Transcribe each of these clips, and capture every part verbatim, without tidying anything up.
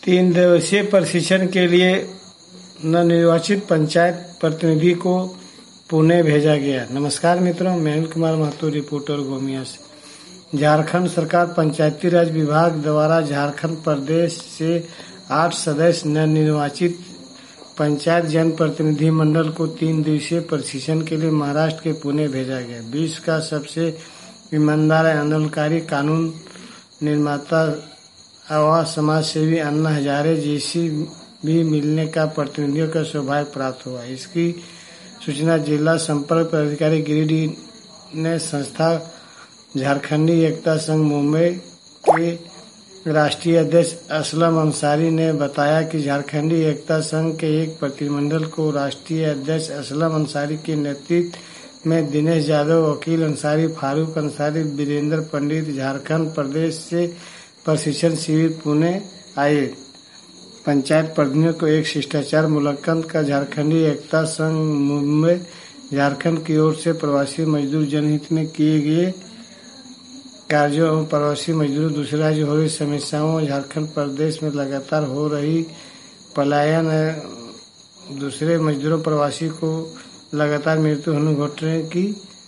तीन दिवसीय प्रशिक्षण के लिए नवनिर्वाचित पंचायत प्रतिनिधि को पुणे भेजा गया। नमस्कार मित्रों, मेहुल कुमार महतो, रिपोर्टर गोमिया से। झारखंड सरकार पंचायती राज विभाग द्वारा झारखंड प्रदेश से आठ सदस्य नवनिर्वाचित पंचायत जनप्रतिनिधि मंडल को तीन दिवसीय प्रशिक्षण के लिए महाराष्ट्र के पुणे भेजा गया। विश्व का सबसे ईमानदार आंदोलनकारी, कानून निर्माता व समाज सेवी अन्ना हजारे जैसी भी मिलने का प्रतिनिधियों का सौभाग्य प्राप्त हुआ। इसकी सूचना जिला संपर्क पदाधिकारी गिरिडीह ने संस्था झारखंडी एकता संघ मुंबई के राष्ट्रीय अध्यक्ष असलम अंसारी ने बताया कि झारखंडी एकता संघ के एक प्रतिनिधिमंडल को राष्ट्रीय अध्यक्ष असलम अंसारी के नेतृत्व में दिनेश यादव, वकील अंसारी, फारूक अंसारी, वीरेंद्र पंडित झारखंड प्रदेश से प्रशिक्षण शिविर पुणे आए। पंचायत प्रतिनिधियों को एक शिष्टाचार मुलाकात का झारखंडी एकता संघ मुंबई झारखंड की ओर से प्रवासी मजदूर जनहित में किए गए कार्यों एवं प्रवासी मजदूरों दूसरे राज्य हो रही समस्याओं, झारखंड प्रदेश में लगातार हो रही पलायन, दूसरे मजदूरों प्रवासी को लगातार मृत्यु होने घटने की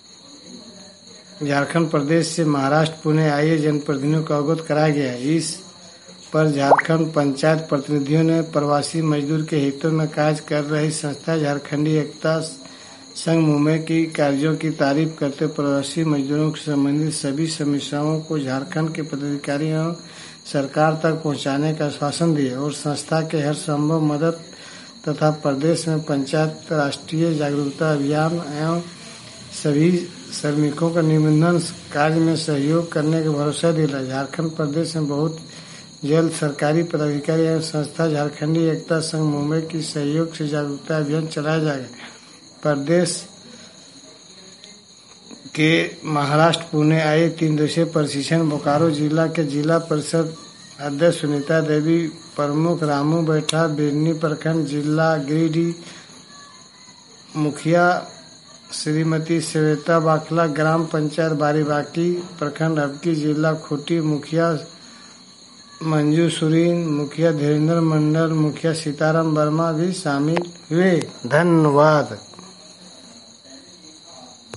झारखंड प्रदेश से महाराष्ट्र पुणे आए जनप्रतिनिधियों को अवगत कराया गया। इस पर झारखंड पंचायत प्रतिनिधियों ने प्रवासी मजदूर के हितों में कार्य कर रही संस्था झारखंडी एकता संघ मुंबई की कार्यों की तारीफ करते प्रवासी मजदूरों से संबंधित सभी समस्याओं को झारखंड के पदाधिकारियों सरकार तक पहुंचाने का आश्वासन दिया और संस्था के हर संभव मदद तथा प्रदेश में पंचायत राष्ट्रीय जागरूकता अभियान एवं सभी श्रमिकों का निबंधन कार्य में सहयोग करने का भरोसा दिलाया। झारखंड प्रदेश में बहुत जल्द सरकारी पदाधिकारी एवं संस्था झारखंडी एकता संघ मुंबई की सहयोग से जागरूकता अभियान चलाया जाएगा। प्रदेश के महाराष्ट्र पुणे आए तीन दिवसीय प्रशिक्षण बोकारो जिला के जिला परिषद अध्यक्ष सुनीता देवी, प्रमुख रामू बैठा, बिरनी प्रखंड जिला गिरिडीह मुखिया श्रीमती श्वेता बाखला, ग्राम पंचायत बारीबाकी प्रखंड अबकी जिला खूंटी मुखिया मंजू सुरीन, मुखिया धीरेन्द्र मंडल, मुखिया सीताराम वर्मा भी शामिल हुए। धन्यवाद।